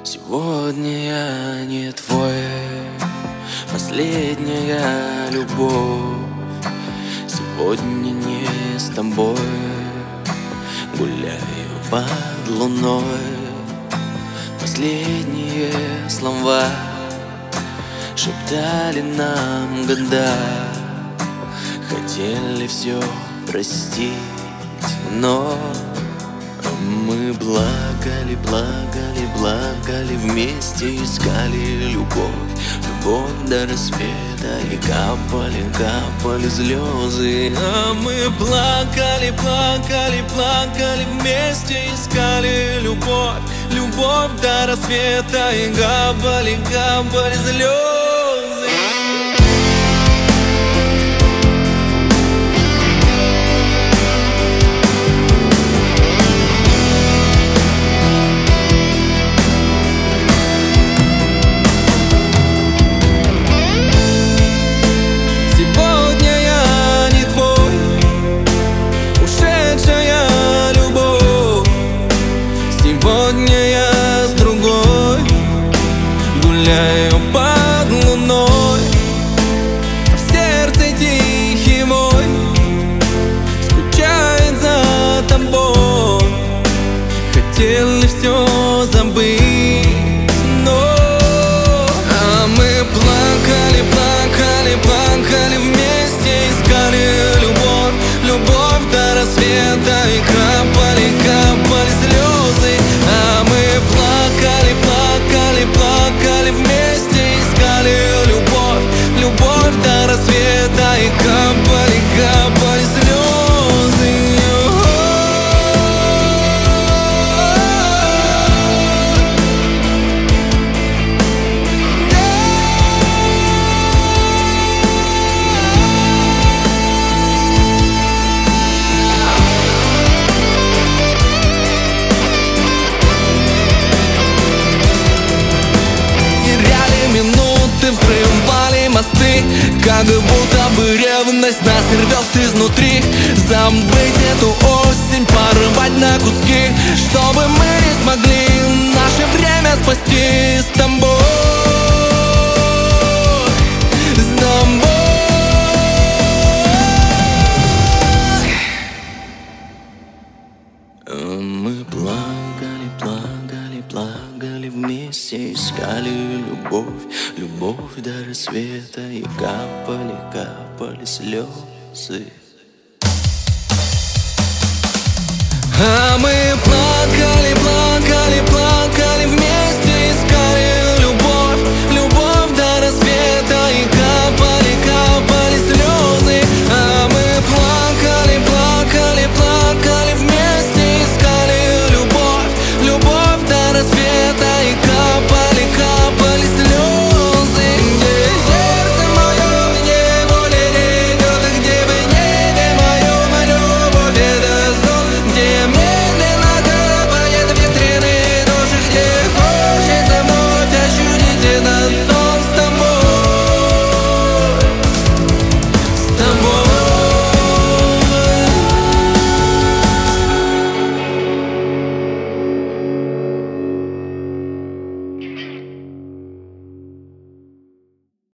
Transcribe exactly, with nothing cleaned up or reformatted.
Сегодня я не твой, последняя любовь. Сегодня не с тобой, гуляю под луной. Последние слова шептали нам года. Хотели все простить, но мы благали, благали, благали, вместе искали любовь, любовь до рассвета. И капали, капали слезы, а мы плакали, плакали, плакали, вместе искали любовь, любовь до рассвета. И капали, капали слезы. Сегодня я с другой гуляю под луной, а в сердце тихий мой скучает за тобой. Хотели все забыть, но а мы плакали, плакали, плакали, вместе искали любовь, любовь до рассвета. И капали, капали слезы, а мы плакали, плакали, плакали, вместе искали любовь, любовь до рассвета. И капали, капали слезы. Взрывали мосты, как будто бы ревность нас рвет изнутри. Забыть эту осень, порвать на куски, чтобы мы не смогли наше время спасти с тобой, с тобой. Мы плакали, плакали, плакали, вместе искали любовь, любовь до рассвета. И капали, капали слезы, а мы плакали.